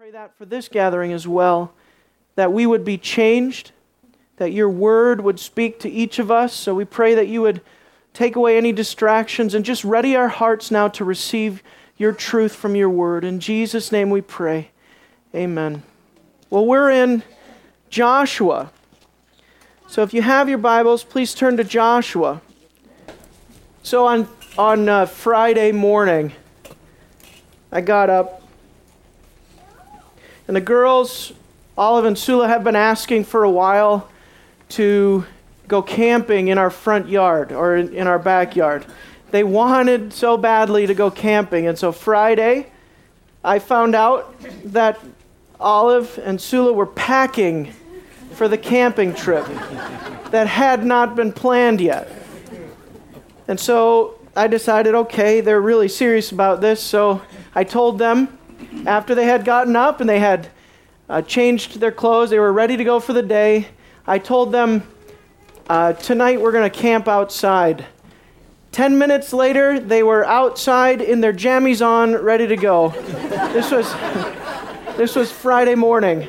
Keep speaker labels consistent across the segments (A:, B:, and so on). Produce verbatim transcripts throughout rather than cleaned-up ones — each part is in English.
A: Pray that for this gathering as well, that we would be changed, that your word would speak to each of us. So we pray that you would take away any distractions and just ready our hearts now to receive your truth from your word. In Jesus' name we pray. Amen. Well, we're in Joshua. So if you have your Bibles, please turn to Joshua. So on, on uh, Friday morning, I got up, and the girls, Olive and Sula, have been asking for a while to go camping in our front yard or in, in our backyard. They wanted so badly to go camping, and so Friday, I found out that Olive and Sula were packing for the camping trip that had not been planned yet. And so I decided, okay, they're really serious about this, so I told them after they had gotten up and they had uh, changed their clothes, they were ready to go for the day, I told them, uh, tonight we're going to camp outside. Ten minutes later, they were outside in their jammies on, ready to go. This was, this was Friday morning.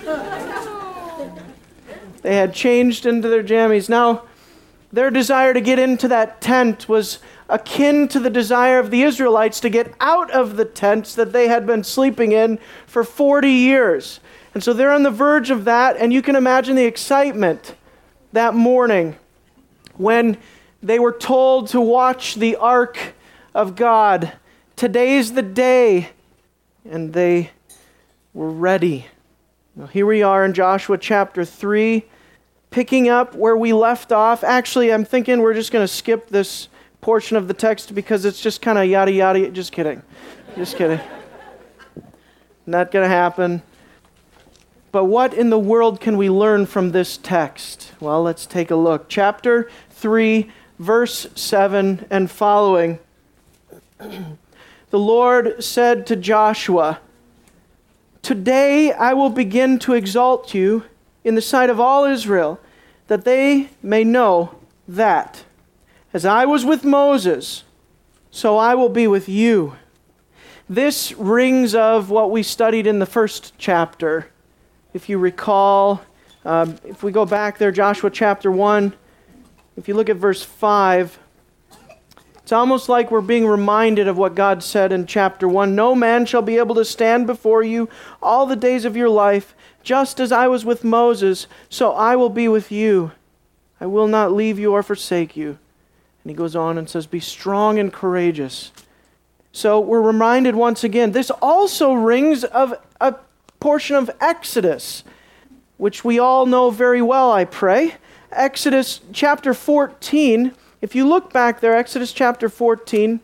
A: They had changed into their jammies. Now, their desire to get into that tent was akin to the desire of the Israelites to get out of the tents that they had been sleeping in for forty years. And so they're on the verge of that, and you can imagine the excitement that morning when they were told to watch the ark of God. Today's the day, and they were ready. Now, here we are in Joshua chapter three, picking up where we left off. Actually, I'm thinking we're just going to skip this portion of the text because it's just kind of yada yada. Just kidding. Just kidding. Not going to happen. But what in the world can we learn from this text? Well, let's take a look. Chapter three, verse seven and following. The Lord said to Joshua, "Today I will begin to exalt you in the sight of all Israel, that they may know that as I was with Moses, so I will be with you." This rings of what we studied in the first chapter. If you recall, um, if we go back there, Joshua chapter one, if you look at verse five, it's almost like we're being reminded of what God said in chapter one. "No man shall be able to stand before you all the days of your life. Just as I was with Moses, so I will be with you. I will not leave you or forsake you." And he goes on and says, "Be strong and courageous." So we're reminded once again, this also rings of a portion of Exodus, which we all know very well, I pray. Exodus chapter fourteen. If you look back there, Exodus chapter fourteen,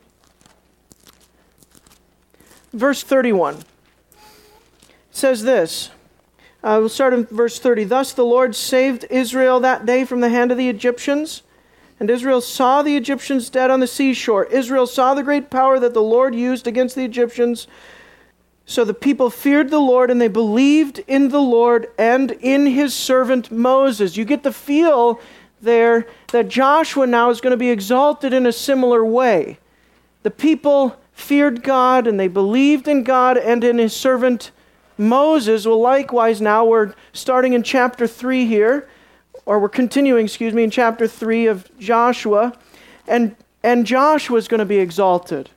A: verse thirty-one. It says this. Uh, we'll start in verse thirty. "Thus the Lord saved Israel that day from the hand of the Egyptians. And Israel saw the Egyptians dead on the seashore. Israel saw the great power that the Lord used against the Egyptians. So the people feared the Lord, and they believed in the Lord and in his servant Moses." You get the feel there that Joshua now is going to be exalted in a similar way. The people feared God, and they believed in God and in his servant Moses. Well, likewise now we're starting in chapter three here, or we're continuing, excuse me, in chapter three of Joshua, and, and Joshua is going to be exalted.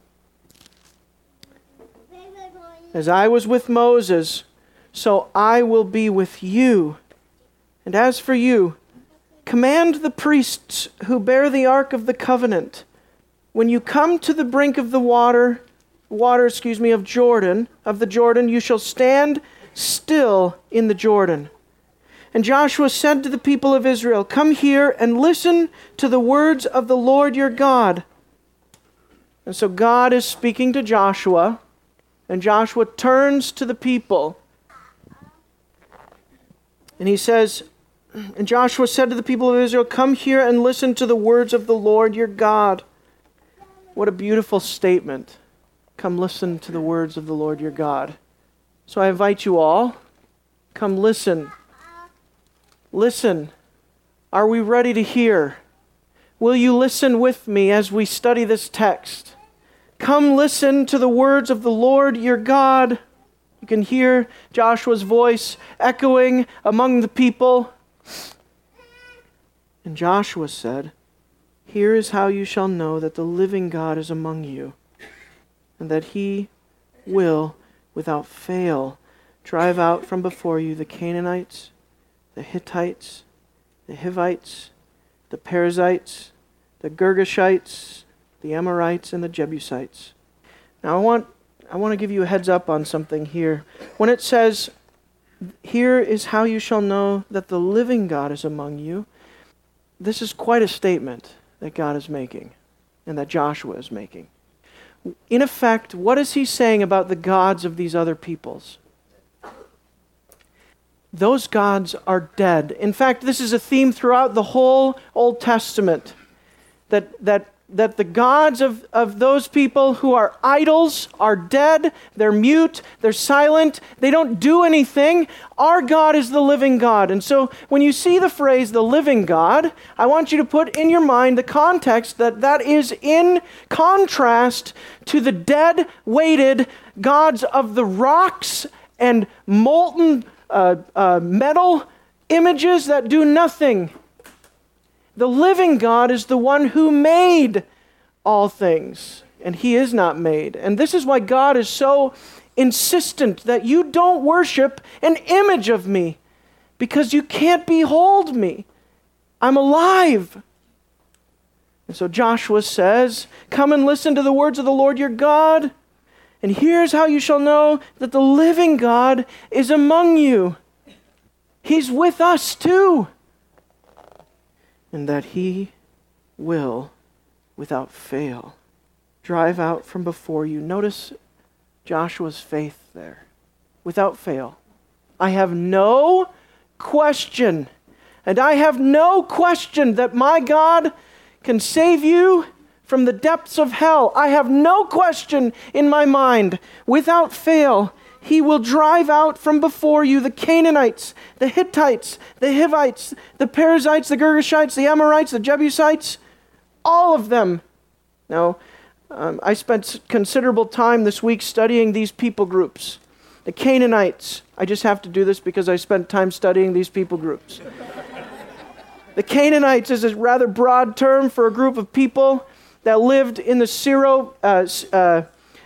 A: "As I was with Moses, so I will be with you. And as for you, command the priests who bear the ark of the covenant, when you come to the brink of the water, water, excuse me, of Jordan, of the Jordan, you shall stand still in the Jordan." And Joshua said to the people of Israel, "Come here and listen to the words of the Lord your God." And so God is speaking to Joshua, and Joshua turns to the people. And he says, and Joshua said to the people of Israel, "Come here and listen to the words of the Lord your God." What a beautiful statement. Come listen to the words of the Lord your God. So I invite you all, come listen. Listen. Are we ready to hear? Will you listen with me as we study this text? Come listen to the words of the Lord your God. can hear Joshua's voice echoing among the people. And Joshua said, "Here is how you shall know that the living God is among you, and that he will, without fail, drive out from before you the Canaanites, the Hittites, the Hivites, the Perizzites, the Girgashites, the Amorites, and the Jebusites." Now I want I want to give you a heads up on something here. When it says, "Here is how you shall know that the living God is among you," this is quite a statement that God is making and that Joshua is making. In effect, what is he saying about the gods of these other peoples? Those gods are dead. In fact, this is a theme throughout the whole Old Testament, that that that the gods of, of those people who are idols are dead, they're mute, they're silent, they don't do anything. Our God is the living God. And so when you see the phrase, the living God, I want you to put in your mind the context that that is in contrast to the dead, weighted gods of the rocks and molten uh, uh, metal images that do nothing. The living God is the one who made all things, and he is not made. And this is why God is so insistent that you don't worship an image of me, because you can't behold me. I'm alive. And so Joshua says, "Come and listen to the words of the Lord your God, and here's how you shall know that the living God is among you. He's with us too. And that he will, without fail, drive out from before you." Notice Joshua's faith there. Without fail. I have no question, and I have no question that my God can save you from the depths of hell. I have no question in my mind. Without fail, he will drive out from before you the Canaanites, the Hittites, the Hivites, the Perizzites, the Girgashites, the Amorites, the Jebusites, all of them. Now, um, I spent considerable time this week studying these people groups. The Canaanites, I just have to do this because I spent time studying these people groups. The Canaanites is a rather broad term for a group of people that lived in the Syro, uh, uh,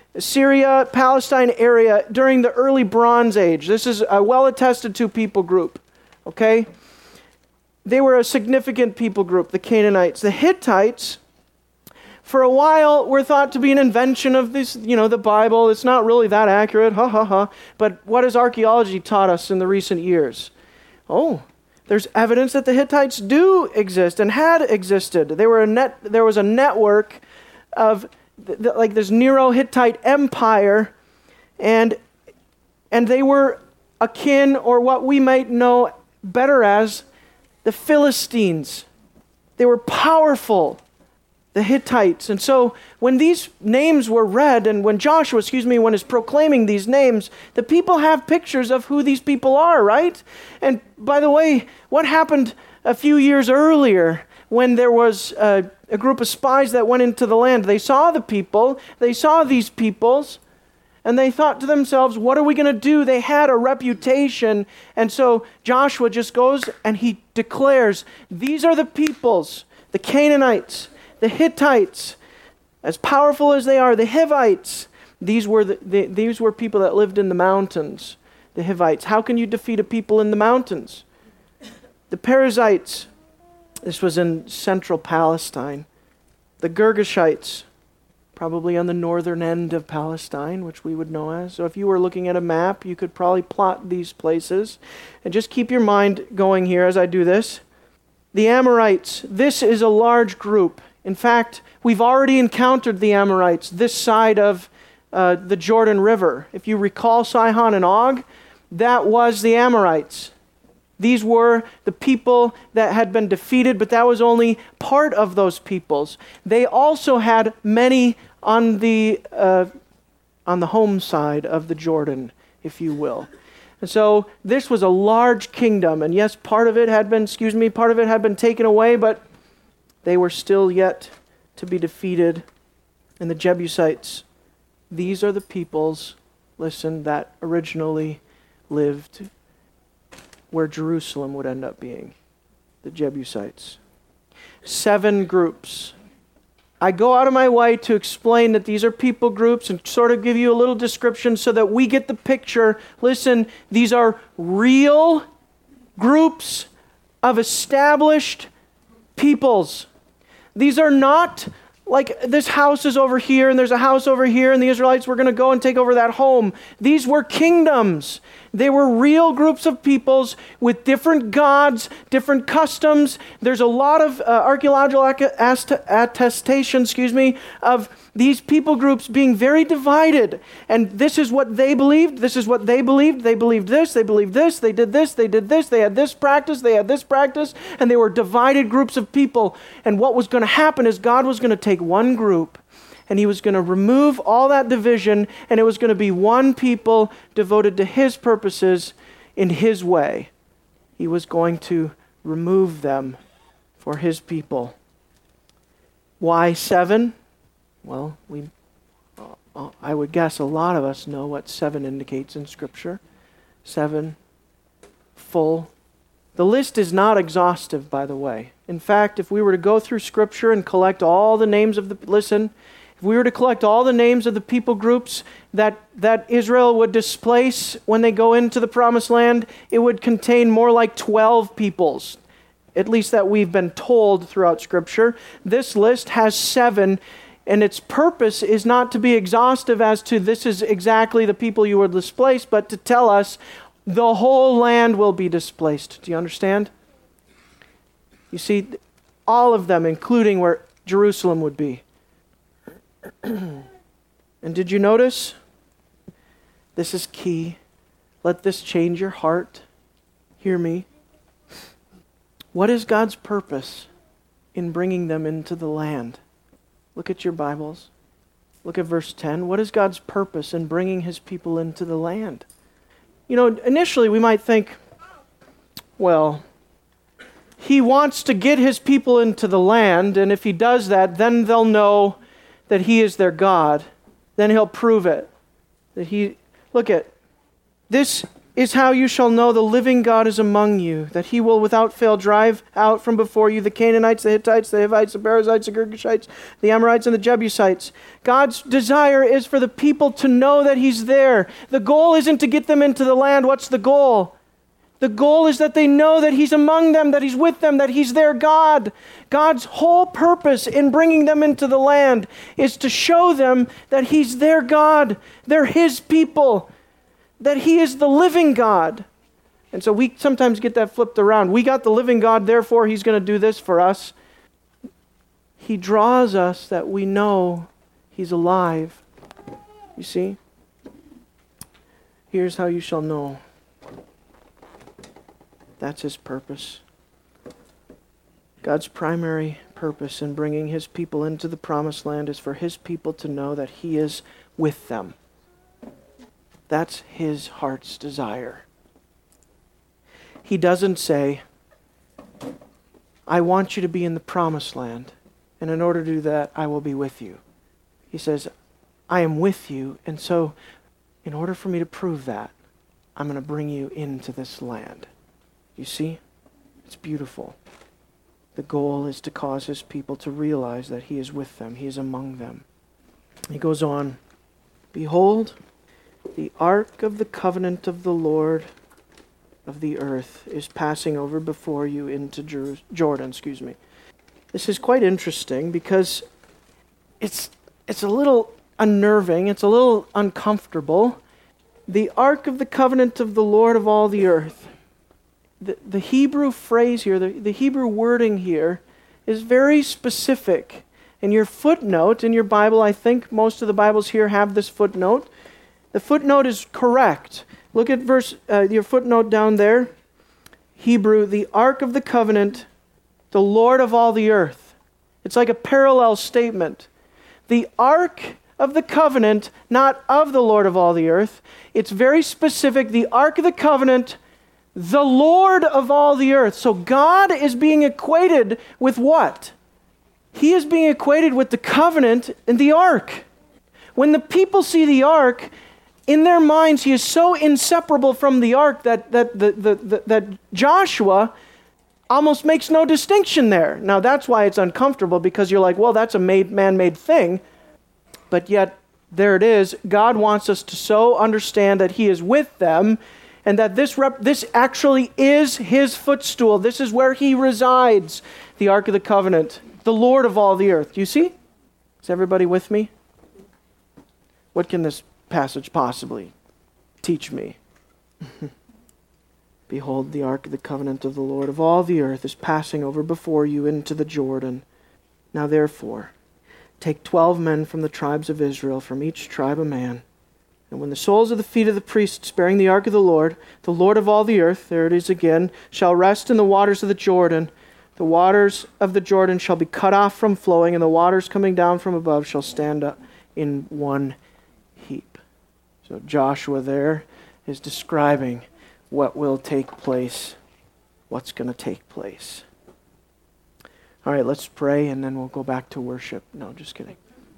A: Syria, Palestine area during the early Bronze Age. This is a well-attested to people group, okay? They were a significant people group, the Canaanites. The Hittites, for a while, were thought to be an invention of this, you know, the Bible. It's not really that accurate, ha ha ha. But what has archaeology taught us in the recent years? Oh, there's evidence that the Hittites do exist and had existed. They were a net. There was a network of th- like this Neo-Hittite empire, and and they were akin, or what we might know better as, the Philistines. They were powerful, the Hittites. And so when these names were read, and when Joshua, excuse me, when is proclaiming these names, the people have pictures of who these people are, right? And by the way, what happened a few years earlier when there was a, a group of spies that went into the land? They saw the people, they saw these peoples, and they thought to themselves, what are we going to do? They had a reputation. And so Joshua just goes and he declares, these are the peoples, the Canaanites, the Hittites, as powerful as they are, the Hivites. These were the, the, these were people that lived in the mountains, the Hivites. How can you defeat a people in the mountains? The Perizzites, this was in central Palestine. The Girgashites, probably on the northern end of Palestine, which we would know as. So if you were looking at a map, you could probably plot these places. And just keep your mind going here as I do this. The Amorites, this is a large group. In fact, we've already encountered the Amorites this side of uh, the Jordan River. If you recall Sihon and Og, that was the Amorites. These were the people that had been defeated, but that was only part of those peoples. They also had many on the uh, on the home side of the Jordan, if you will. And so this was a large kingdom, and yes, part of it had been, excuse me, part of it had been taken away, but they were still yet to be defeated. And the Jebusites, these are the peoples listen, that originally lived where Jerusalem would end up being, the Jebusites. Seven groups. I go out of my way to explain that these are people groups and sort of give you a little description so that we get the picture. Listen, these are real groups of established peoples. These are not like this house is over here and there's a house over here and the Israelites were going to go and take over that home. These were kingdoms. They were real groups of peoples with different gods, different customs. There's a lot of uh, archaeological attestation, excuse me, of these people groups being very divided. And this is what they believed. This is what they believed. They believed this. They believed this. They did this. They did this. They had this practice. They had this practice. And they were divided groups of people. And what was going to happen is God was going to take one group and he was going to remove all that division, and it was going to be one people devoted to his purposes in his way. He was going to remove them for his people. Why seven? Well, we, uh, I would guess a lot of us know what seven indicates in Scripture. Seven, full. The list is not exhaustive, by the way. In fact, if we were to go through Scripture and collect all the names of the, listen, if we were to collect all the names of the people groups that, that Israel would displace when they go into the Promised Land, it would contain more like twelve peoples, at least that we've been told throughout Scripture. This list has seven, and its purpose is not to be exhaustive as to this is exactly the people you would displace, but to tell us the whole land will be displaced. Do you understand? You see, all of them, including where Jerusalem would be. And did you notice? This is key. Let this change your heart. Hear me. What is God's purpose in bringing them into the land? Look at your Bibles. Look at verse ten. What is God's purpose in bringing his people into the land? You know, initially we might think, well, he wants to get his people into the land, and if he does that, then they'll know that he is their God. Then he'll prove it. That he, look at, this is how you shall know the living God is among you, that he will without fail drive out from before you the Canaanites, the Hittites, the Hivites, the Perizzites, the Girgashites, the Amorites, and the Jebusites. God's desire is for the people to know that he's there. The goal isn't to get them into the land. What's the goal? The goal is that they know that he's among them, that he's with them, that he's their God. God's whole purpose in bringing them into the land is to show them that he's their God. They're his people. That he is the living God. And so we sometimes get that flipped around. We got the living God, therefore he's going to do this for us. He draws us that we know he's alive. You see? Here's how you shall know. That's his purpose. God's primary purpose in bringing his people into the promised land is for his people to know that he is with them. That's his heart's desire. He doesn't say, I want you to be in the promised land, and in order to do that, I will be with you. He says, I am with you, and so in order for me to prove that, I'm going to bring you into this land. You see? It's beautiful. The goal is to cause his people to realize that he is with them. He is among them. He goes on, behold, the ark of the covenant of the Lord of the earth is passing over before you into Jer- Jordan. Excuse me. This is quite interesting because it's it's a little unnerving. It's a little uncomfortable. The ark of the covenant of the Lord of all the earth. The, the Hebrew phrase here, the, the Hebrew wording here is very specific. In your footnote in your Bible, I think most of the Bibles here have this footnote. The footnote is correct. Look at verse, uh, your footnote down there. Hebrew, the ark of the covenant, the Lord of all the earth. It's like a parallel statement. The ark of the covenant, not of the Lord of all the earth. It's very specific. The ark of the covenant, the Lord of all the earth. So God is being equated with what? He is being equated with the covenant and the ark. When the people see the ark, in their minds, he is so inseparable from the ark that, that, the, the, the, that Joshua almost makes no distinction there. Now, that's why it's uncomfortable, because you're like, well, that's a made, man-made thing. But yet, there it is. God wants us to so understand that he is with them, and that this rep- this actually is his footstool. This is where he resides, the Ark of the Covenant, the Lord of all the earth. Do you see? Is everybody with me? What can this passage possibly teach me? Behold, the Ark of the Covenant of the Lord of all the earth is passing over before you into the Jordan. Now therefore, take twelve men from the tribes of Israel, from each tribe a man. And when the soles of the feet of the priests bearing the ark of the Lord, the Lord of all the earth, there it is again, shall rest in the waters of the Jordan, the waters of the Jordan shall be cut off from flowing, and the waters coming down from above shall stand up in one heap. So Joshua there is describing what will take place, what's going to take place. All right, let's pray, and then we'll go back to worship. No, just kidding.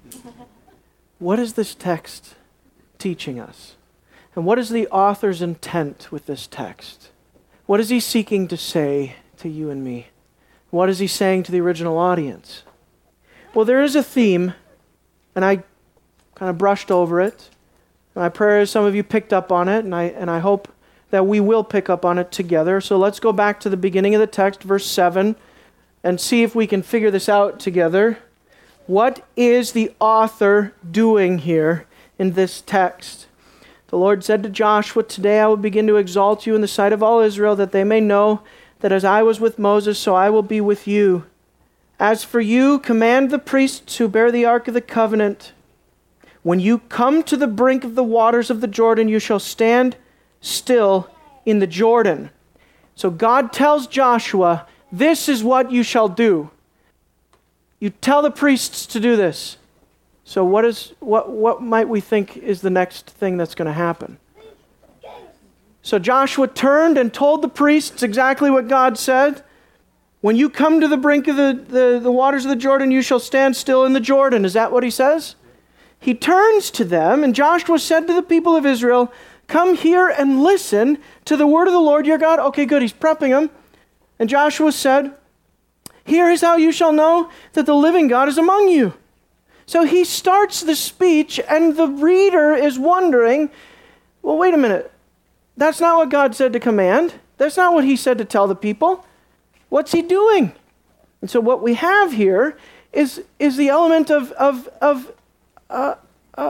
A: What is this text teaching us? And what is the author's intent with this text? What is he seeking to say to you and me? What is he saying to the original audience? Well, there is a theme, and I kind of brushed over it. My prayer is some of you picked up on it, and I and I hope that we will pick up on it together. So let's go back to the beginning of the text, verse seven, and see if we can figure this out together. What is the author doing here in this text? The Lord said to Joshua, "Today I will begin to exalt you in the sight of all Israel, that they may know that as I was with Moses, so I will be with you. As for you, command the priests who bear the ark of the covenant. When you come to the brink of the waters of the Jordan, you shall stand still in the Jordan." So God tells Joshua, this is what you shall do. You tell the priests to do this. So what is what what might we think is the next thing that's going to happen? So Joshua turned and told the priests exactly what God said. When you come to the brink of the, the, the waters of the Jordan, you shall stand still in the Jordan. Is that what he says? He turns to them, and Joshua said to the people of Israel, "Come here and listen to the word of the Lord your God." Okay, good. He's prepping them. And Joshua said, "Here is how you shall know that the living God is among you." So he starts the speech, and the reader is wondering, well, wait a minute. That's not what God said to command. That's not what he said to tell the people. What's he doing? And so what we have here is, is the element of, of, of uh, uh,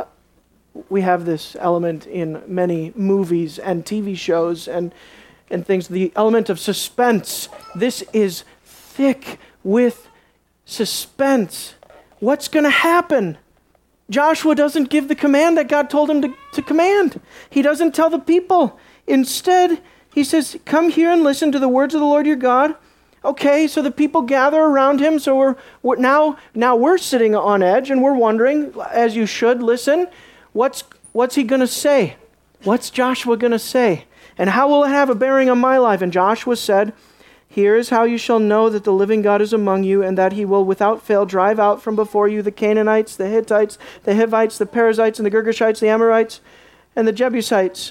A: we have this element in many movies and T V shows and, and things, the element of suspense. This is thick with suspense. What's going to happen? Joshua doesn't give the command that God told him to, to command. He doesn't tell the people. Instead, he says, "Come here and listen to the words of the Lord your God." Okay, so the people gather around him. So we're, we're now now we're sitting on edge and we're wondering, as you should, listen, what's what's he going to say? What's Joshua going to say? And how will it have a bearing on my life? And Joshua said, "Here is how you shall know that the living God is among you, and that he will without fail drive out from before you the Canaanites, the Hittites, the Hivites, the Perizzites, and the Girgashites, the Amorites, and the Jebusites."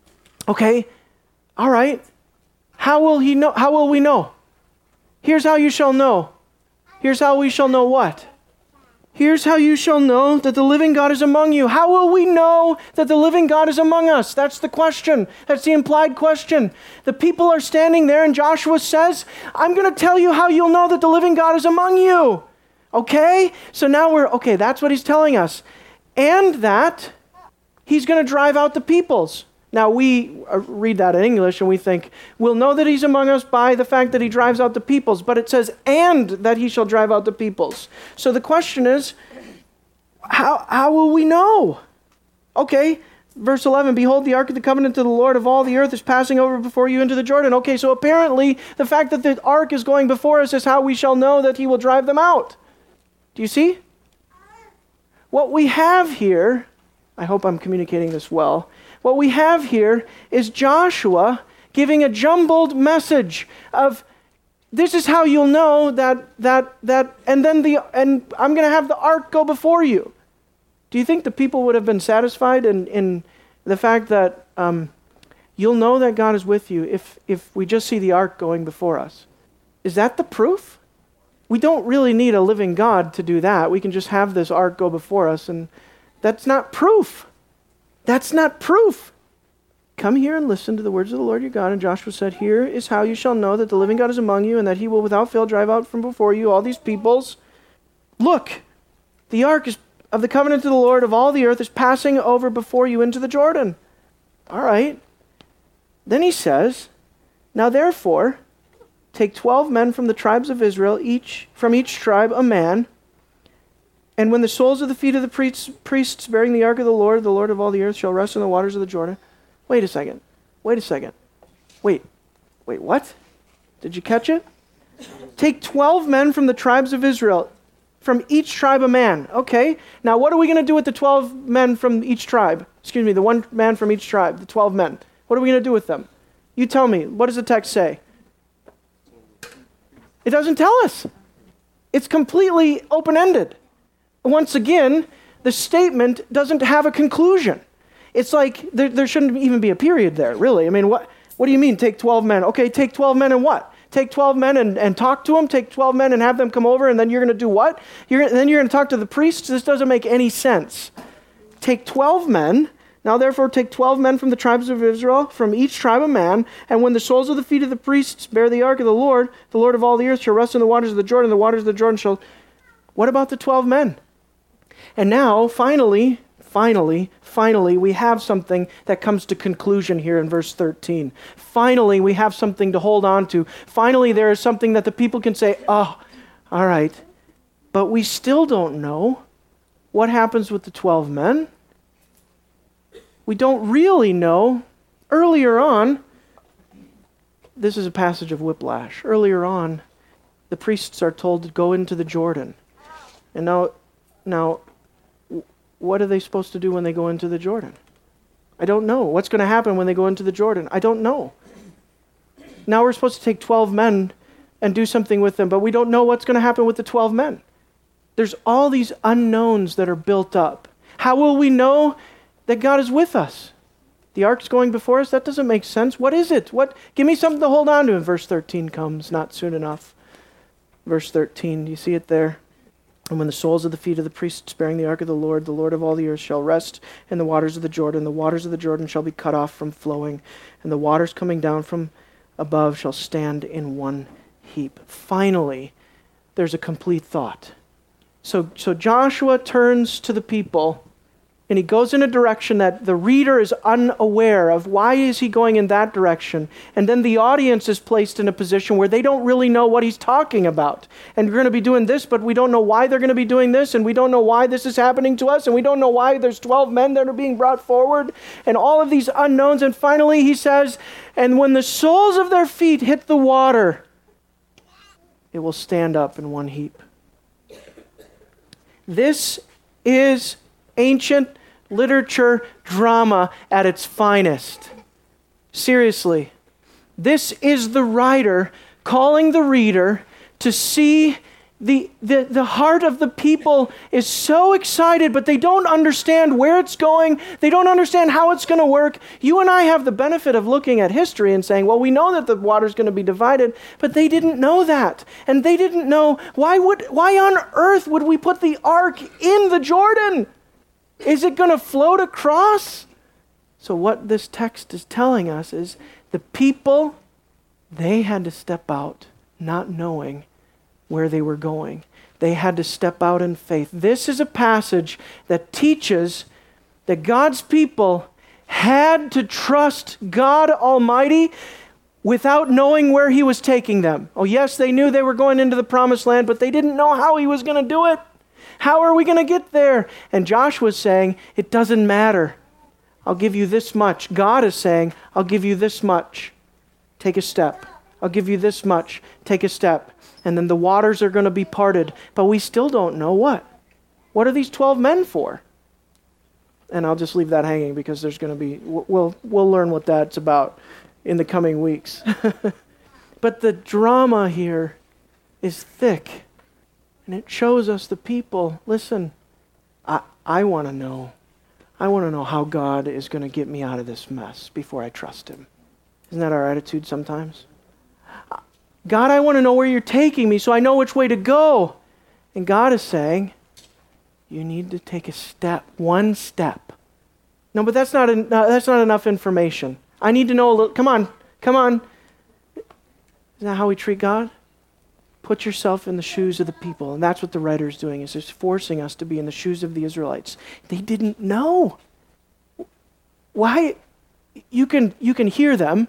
A: Okay, all right. How will he know? How will we know? Here's how you shall know. Here's how we shall know what? Here's how you shall know that the living God is among you. How will we know that the living God is among us? That's the question. That's the implied question. The people are standing there, and Joshua says, "I'm going to tell you how you'll know that the living God is among you." Okay? So now we're, okay, that's what he's telling us. And that he's going to drive out the peoples. Now we read that in English and we think, we'll know that he's among us by the fact that he drives out the peoples. But it says, and that he shall drive out the peoples. So the question is, how, how will we know? Okay, verse eleven, "Behold, the ark of the covenant of the Lord of all the earth is passing over before you into the Jordan." Okay, so apparently the fact that the ark is going before us is how we shall know that he will drive them out. Do you see? What we have here, I hope I'm communicating this well, what we have here is Joshua giving a jumbled message of, this is how you'll know that, that, that, and then the, and I'm going to have the ark go before you. Do you think the people would have been satisfied in, in, The fact that um, you'll know that God is with you if, if we just see the ark going before us. Is that the proof? We don't really need a living God to do that. We can just have this ark go before us, and that's not proof. That's not proof. Come here and listen to the words of the Lord your God. And Joshua said, here is how you shall know that the living God is among you, and that he will without fail drive out from before you all these peoples. Look, the ark is of the covenant of the Lord of all the earth is passing over before you into the Jordan. All right. Then he says, now therefore, take twelve men from the tribes of Israel, each from each tribe a man. And when the soles of the feet of the priests, priests bearing the ark of the Lord, the Lord of all the earth, shall rest in the waters of the Jordan. Wait a second. Wait a second. Wait. Wait, what? Did you catch it? Take twelve men from the tribes of Israel, from each tribe a man. Okay. Now what are we going to do with the twelve men from each tribe? Excuse me, the one man from each tribe, the twelve men. What are we going to do with them? You tell me. What does the text say? It doesn't tell us. It's completely open-ended. Once again, the statement doesn't have a conclusion. It's like there, there shouldn't even be a period there, really. I mean, what what do you mean take twelve men? Okay, take twelve men and what? Take twelve men and, and talk to them? Take twelve men and have them come over, and then you're going to do what? You're gonna, then you're going to talk to the priests? This doesn't make any sense. Take twelve men. Now therefore take twelve men from the tribes of Israel, from each tribe a man, and when the soles of the feet of the priests bear the ark of the Lord, the Lord of all the earth shall rest in the waters of the Jordan, the waters of the Jordan shall... What about the twelve men? And now, finally, finally, finally, we have something that comes to conclusion here in verse thirteen. Finally, we have something to hold on to. Finally, there is something that the people can say, oh, all right, but we still don't know what happens with the twelve men. We don't really know. Earlier on, this is a passage of whiplash. Earlier on, the priests are told to go into the Jordan. And now, now, what are they supposed to do when they go into the Jordan? I don't know. What's going to happen when they go into the Jordan? I don't know. Now we're supposed to take twelve men and do something with them, but we don't know what's going to happen with the twelve men. There's all these unknowns that are built up. How will we know that God is with us? The ark's going before us? That doesn't make sense. What is it? What? Give me something to hold on to. And verse thirteen comes, not soon enough. Verse thirteen, do you see it there? And when the soles of the feet of the priests bearing the ark of the Lord, the Lord of all the earth, shall rest in the waters of the Jordan, the waters of the Jordan shall be cut off from flowing, and the waters coming down from above shall stand in one heap. Finally, there's a complete thought. So, so Joshua turns to the people, and he goes in a direction that the reader is unaware of. Why is he going in that direction? And then the audience is placed in a position where they don't really know what he's talking about. And we're going to be doing this, but we don't know why they're going to be doing this, and we don't know why this is happening to us, and we don't know why there's twelve men that are being brought forward, and all of these unknowns. And finally he says, and when the soles of their feet hit the water, it will stand up in one heap. This is ancient literature drama at its finest. Seriously, this is the writer calling the reader to see the, the, the heart of the people is so excited, but they don't understand where it's going. They don't understand how it's going to work. You and I have the benefit of looking at history and saying, well, we know that the water's going to be divided, but they didn't know that. And they didn't know, why would why on earth would we put the ark in the Jordan? Is it going to float across? So what this text is telling us is the people, they had to step out not knowing where they were going. They had to step out in faith. This is a passage that teaches that God's people had to trust God Almighty without knowing where he was taking them. Oh yes, they knew they were going into the promised land, but they didn't know how he was going to do it. How are we going to get there? And Joshua's saying, it doesn't matter. I'll give you this much. God is saying, I'll give you this much. Take a step. I'll give you this much. Take a step. And then the waters are going to be parted. But we still don't know what. What are these twelve men for? And I'll just leave that hanging because there's going to be, we'll, we'll learn what that's about in the coming weeks. But the drama here is thick. And it shows us the people, listen, I, I want to know. I want to know how God is going to get me out of this mess before I trust him. Isn't that our attitude sometimes? God, I want to know where you're taking me so I know which way to go. And God is saying, you need to take a step, one step. No, but that's not, en- no, that's not enough information. I need to know a little, come on, come on. Isn't that how we treat God? Put yourself in the shoes of the people. And that's what the writer's doing, is just forcing us to be in the shoes of the Israelites. They didn't know. Why? You can, you can hear them.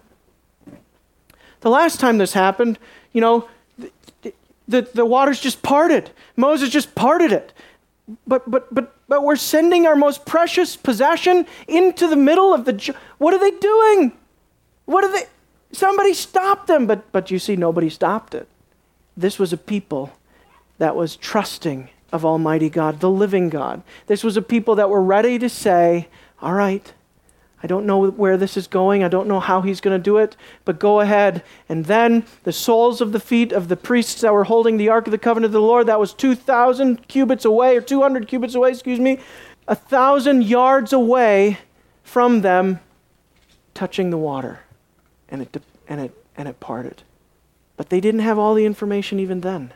A: The last time this happened, you know, the, the, the waters just parted. Moses just parted it. But but but but we're sending our most precious possession into the middle of the... What are they doing? What are they... Somebody stopped them. But but you see, nobody stopped it. This was a people that was trusting of Almighty God, the living God. This was a people that were ready to say, all right, I don't know where this is going. I don't know how he's going to do it, but go ahead. And then the soles of the feet of the priests that were holding the Ark of the Covenant of the Lord, that was two thousand cubits away, or two hundred cubits away, excuse me, a thousand yards away from them, touching the water. And it, and it, and it parted. But they didn't have all the information even then.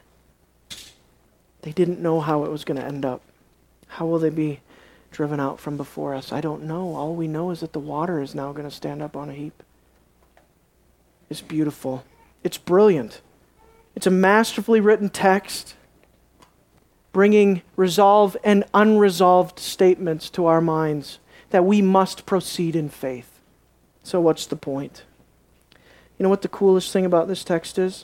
A: They didn't know how it was going to end up. How will they be driven out from before us? I don't know. All we know is that the water is now going to stand up on a heap. It's beautiful. It's brilliant. It's a masterfully written text, bringing resolve and unresolved statements to our minds that we must proceed in faith. So what's the point? You know what the coolest thing about this text is?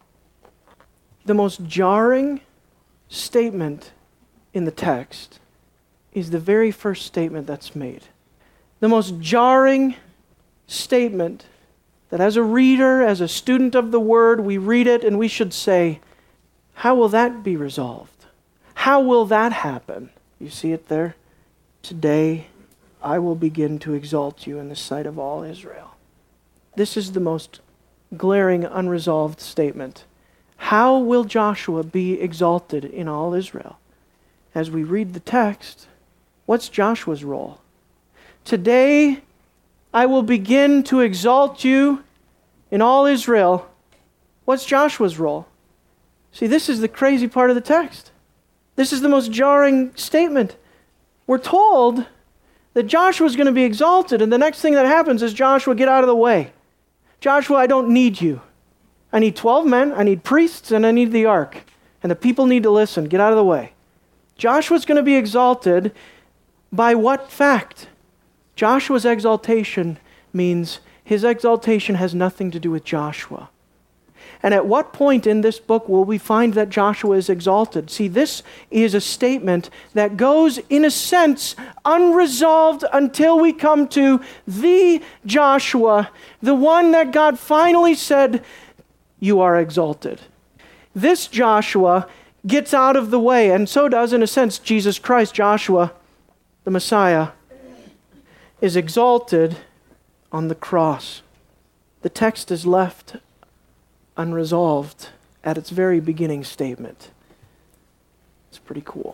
A: The most jarring statement in the text is the very first statement that's made. The most jarring statement that as a reader, as a student of the Word, we read it and we should say, how will that be resolved? How will that happen? You see it there? Today I will begin to exalt you in the sight of all Israel. This is the most glaring, unresolved statement. How will Joshua be exalted in all Israel? As we read the text, what's Joshua's role? Today I will begin to exalt you in all Israel. What's Joshua's role? See, this is the crazy part of the text. This is the most jarring statement. We're told that Joshua is going to be exalted, and the next thing that happens is Joshua, get out of the way. Joshua, I don't need you. I need twelve men, I need priests, and I need the ark. And the people need to listen. Get out of the way. Joshua's going to be exalted by what fact? Joshua's exaltation means his exaltation has nothing to do with Joshua. And at what point in this book will we find that Joshua is exalted? See, this is a statement that goes, in a sense, unresolved until we come to the Joshua, the one that God finally said, you are exalted. This Joshua gets out of the way, and so does, in a sense, Jesus Christ. Joshua, the Messiah, is exalted on the cross. The text is left unresolved at its very beginning statement. It's pretty cool.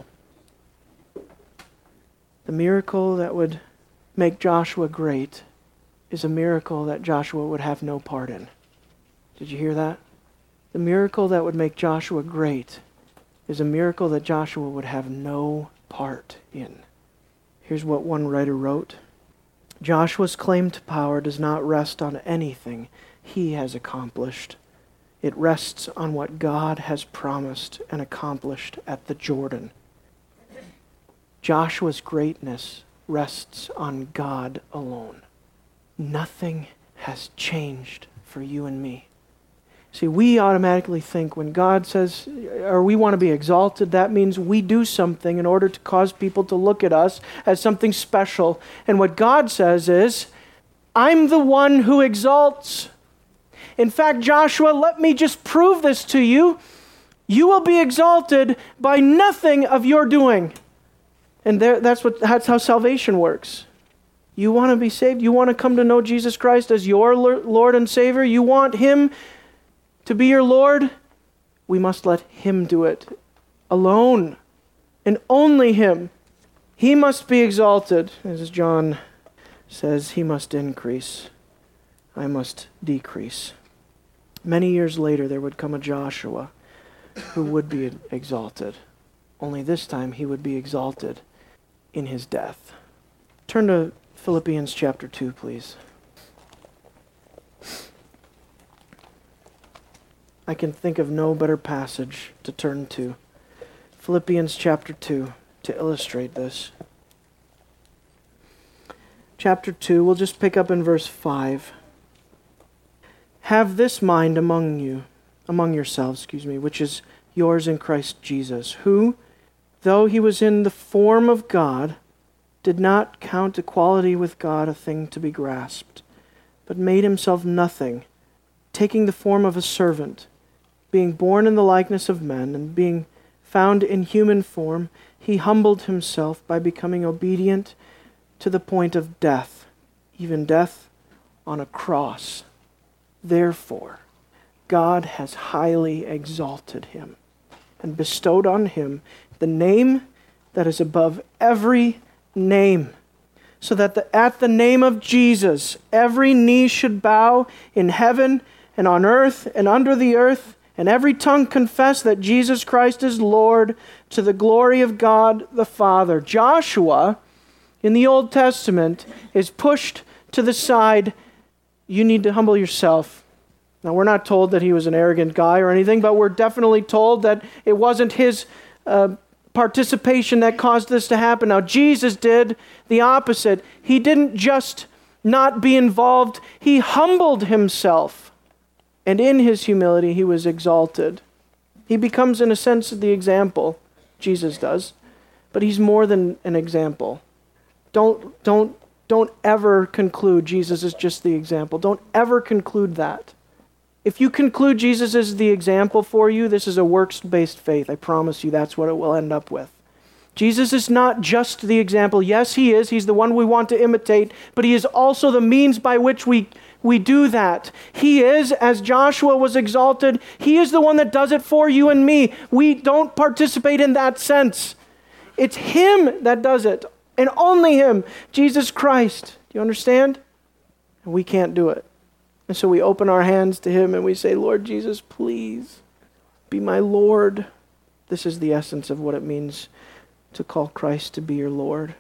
A: The miracle that would make Joshua great is a miracle that Joshua would have no part in. Did you hear that? The miracle that would make Joshua great is a miracle that Joshua would have no part in. Here's what one writer wrote. Joshua's claim to power does not rest on anything he has accomplished. It rests on what God has promised and accomplished at the Jordan. Joshua's greatness rests on God alone. Nothing has changed for you and me. See, we automatically think when God says, or we want to be exalted, that means we do something in order to cause people to look at us as something special. And what God says is, I'm the one who exalts. In fact, Joshua, let me just prove this to you. You will be exalted by nothing of your doing. And there, that's what that's how salvation works. You want to be saved? You want to come to know Jesus Christ as your Lord and Savior? You want Him to be your Lord? We must let Him do it alone, and only Him. He must be exalted, as John says, he must increase. I must decrease. Many years later, there would come a Joshua who would be exalted. Only this time, he would be exalted in his death. Turn to Philippians chapter two, please. I can think of no better passage to turn to. Philippians chapter two, to illustrate this. Chapter two, we'll just pick up in verse five. Have this mind among you, among yourselves, excuse me, which is yours in Christ Jesus, who, though he was in the form of God, did not count equality with God a thing to be grasped, but made himself nothing, taking the form of a servant, being born in the likeness of men, and being found in human form, he humbled himself by becoming obedient to the point of death, even death on a cross. Therefore, God has highly exalted him and bestowed on him the name that is above every name, so that the, at the name of Jesus, every knee should bow in heaven and on earth and under the earth, and every tongue confess that Jesus Christ is Lord, to the glory of God the Father. Joshua, in the Old Testament, is pushed to the side. You need to humble yourself. Now, we're not told that he was an arrogant guy or anything, but we're definitely told that it wasn't his uh, participation that caused this to happen. Now, Jesus did the opposite. He didn't just not be involved. He humbled himself. And in his humility, he was exalted. He becomes, in a sense, the example. Jesus does. But he's more than an example. Don't, don't, don't ever conclude Jesus is just the example. Don't ever conclude that. If you conclude Jesus is the example for you, this is a works-based faith. I promise you that's what it will end up with. Jesus is not just the example. Yes, he is. He's the one we want to imitate, but he is also the means by which we, we do that. He is, as Joshua was exalted, he is the one that does it for you and me. We don't participate in that sense. It's him that does it, and only him, Jesus Christ. Do you understand? And we can't do it. And so we open our hands to him and we say, Lord Jesus, please be my Lord. This is the essence of what it means to call Christ to be your Lord.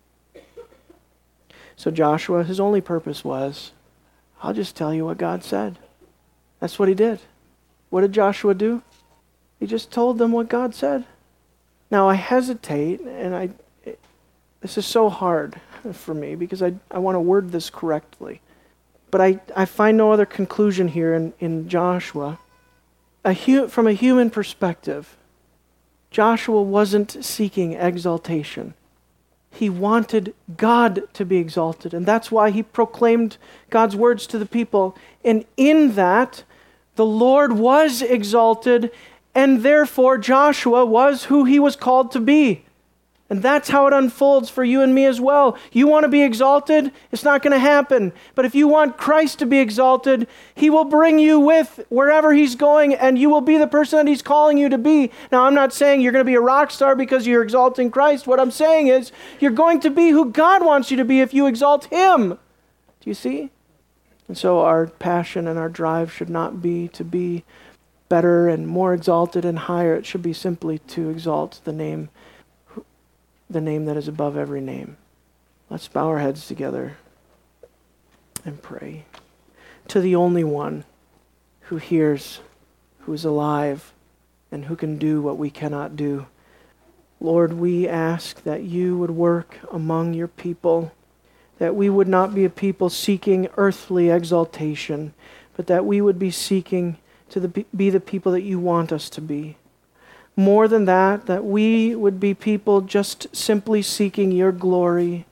A: So Joshua, his only purpose was, I'll just tell you what God said. That's what he did. What did Joshua do? He just told them what God said. Now I hesitate, and I it, this is so hard for me because I, I want to word this correctly. But I, I find no other conclusion here in, in Joshua. A hu- from a human perspective, Joshua wasn't seeking exaltation. He wanted God to be exalted, and that's why he proclaimed God's words to the people. And in that, the Lord was exalted, and therefore Joshua was who he was called to be. And that's how it unfolds for you and me as well. You want to be exalted? It's not going to happen. But if you want Christ to be exalted, he will bring you with wherever he's going, and you will be the person that he's calling you to be. Now, I'm not saying you're going to be a rock star because you're exalting Christ. What I'm saying is you're going to be who God wants you to be if you exalt him. Do you see? And so our passion and our drive should not be to be better and more exalted and higher. It should be simply to exalt the name the name that is above every name. Let's bow our heads together and pray. To the only one who hears, who is alive, and who can do what we cannot do. Lord, we ask that you would work among your people, that we would not be a people seeking earthly exaltation, but that we would be seeking to the, be the people that you want us to be. More than that, that we would be people just simply seeking your glory.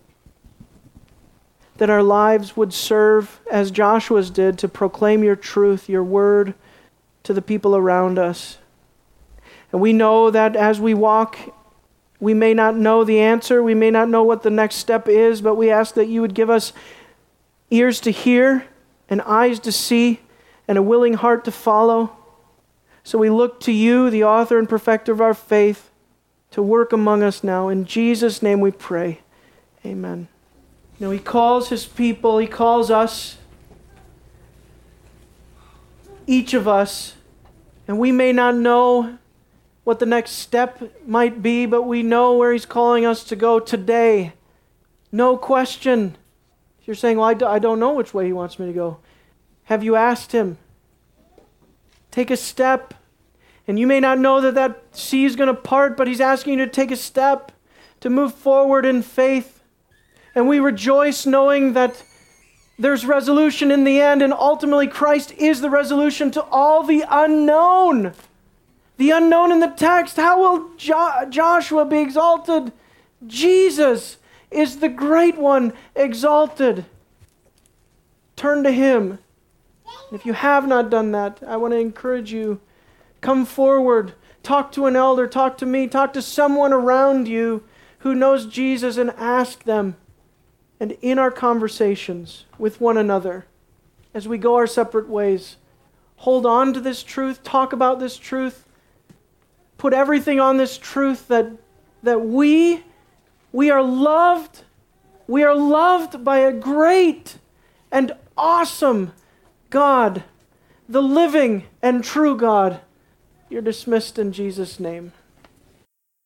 A: That our lives would serve, as Joshua's did, to proclaim your truth, your word, to the people around us. And we know that as we walk, we may not know the answer, we may not know what the next step is, but we ask that you would give us ears to hear and eyes to see and a willing heart to follow. So we look to you, the author and perfecter of our faith, to work among us now. In Jesus' name we pray. Amen. You know, he calls his people, he calls us, each of us, and we may not know what the next step might be, but we know where he's calling us to go today. No question. If you're saying, well, I, do, I don't know which way he wants me to go. Have you asked him? Take a step. And you may not know that that sea is going to part, but he's asking you to take a step, to move forward in faith. And we rejoice knowing that there's resolution in the end, and ultimately Christ is the resolution to all the unknown. The unknown in the text. How will jo- Joshua be exalted? Jesus is the great one exalted. Turn to him. If you have not done that, I want to encourage you, come forward, talk to an elder, talk to me, talk to someone around you who knows Jesus, and ask them. And in our conversations with one another, as we go our separate ways, hold on to this truth, talk about this truth, put everything on this truth that, that we, we are loved, we are loved by a great and awesome God, the living and true God. You're dismissed in Jesus' name.